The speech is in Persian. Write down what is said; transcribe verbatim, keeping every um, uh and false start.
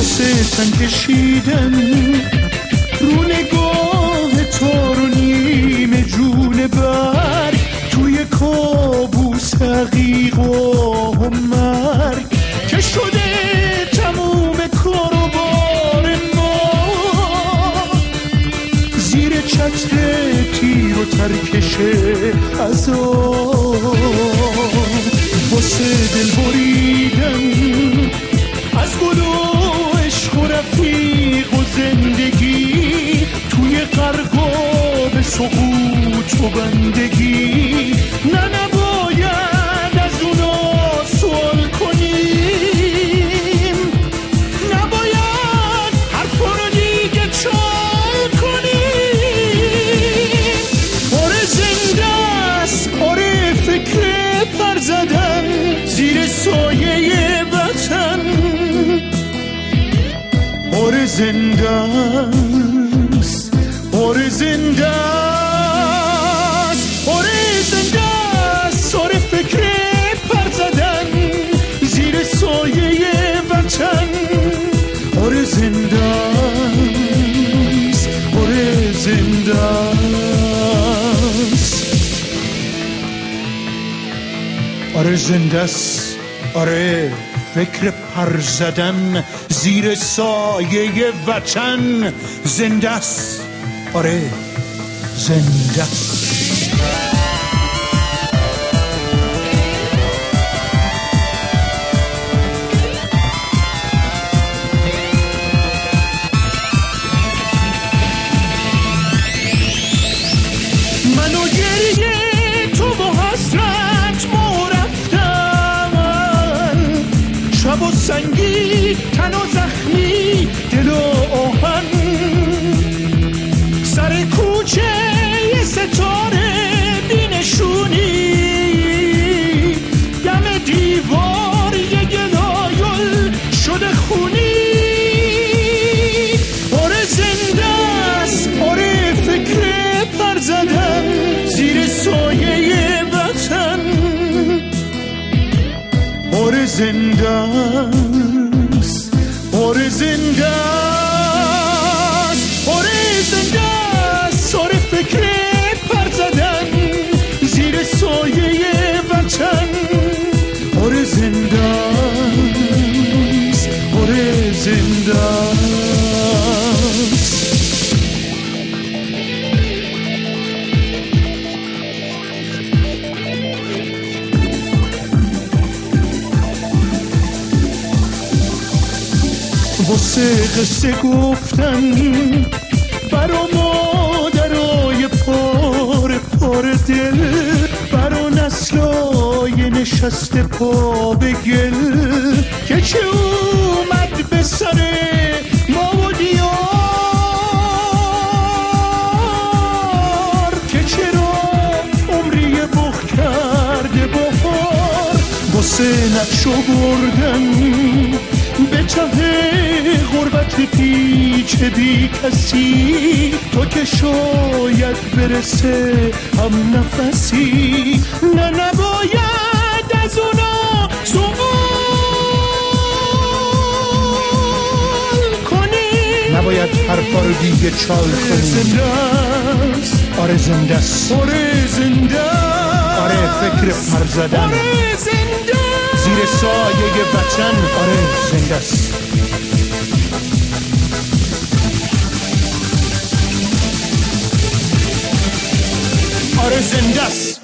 واسه تن کشیدن رو نگاه تو رو نیمه جون بر توی کابوس حقیق و مرگ که شده تموم کار و بار ما زیر چتر تیر و ترکش عذاب واسه دل بریدن از گل و عشق و رفیق و زندگی توی غرقاب سقوط و بندگی نه نباید از اونا سوال کنیم نباید حرفا رو دیگه چال کنیم آره زنده است آره فکر پر زدن زیر سایه وطن آره زنده است آره زنده است آره زنده است آره فکر پر زدن زیر سایه وطن آره زنده است آره زنده است آره زنده است آره فکر پر زدن زیر سایه وطن زنده است آره زنده است من و گریه تو و حسرت ما رفتن شب و سنگی تن و زخمی دل و آهن سر کوچه یه ستاره بینشونی دم دیوار یه گلایل شده خونی آره زنده است آره فکر پر زدن زیر سایه وطن آره زنده است آره زنده است آره زنده است آره فکر پر زدن زیر سایه وطن آره زنده است آره زنده است واسه قصه گفتن برا مادرای پار پار دل برا نسلای نشسته پا به گل که چه اومد به سر ما و دیار که چرا عمری بخ کرده بهار واسه نقشو بردن به ته غربت پیچ بی کسی تو که شاید برسه هم نفسی نه نباید از اونا سوال کنی نباید حرفا رو دیگه چال کنی زنده است آره زنده است آره زنده آره فکر پر زدن آره زنده زیر سایه وطن آره زنده است آره زنده است